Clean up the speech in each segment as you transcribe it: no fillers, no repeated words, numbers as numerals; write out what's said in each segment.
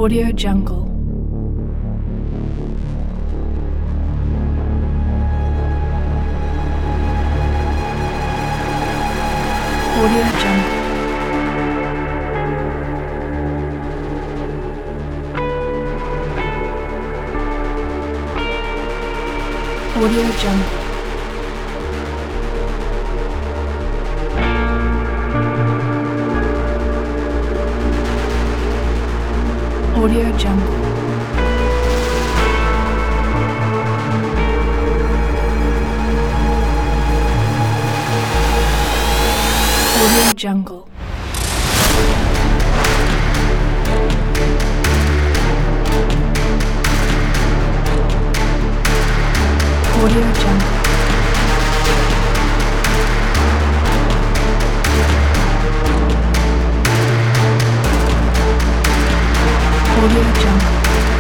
Audio Jungle. Audio Jungle. Audio Jungle. Audio Jungle. Audio Jungle. Audio Jungle. Audio Jungle.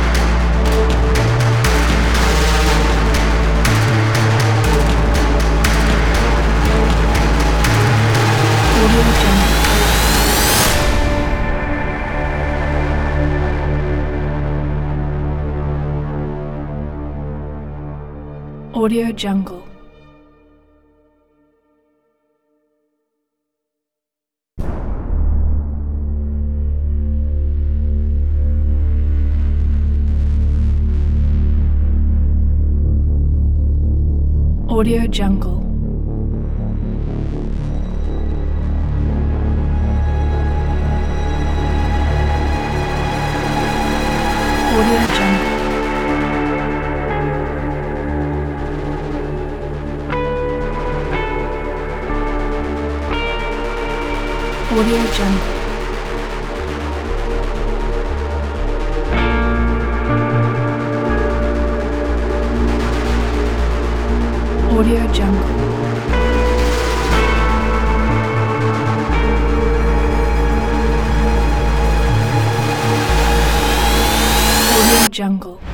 Audio Jungle. Audio Jungle. Audio Jungle. Audio Jungle. Audio Jungle. Audio Jungle. Audio Jungle.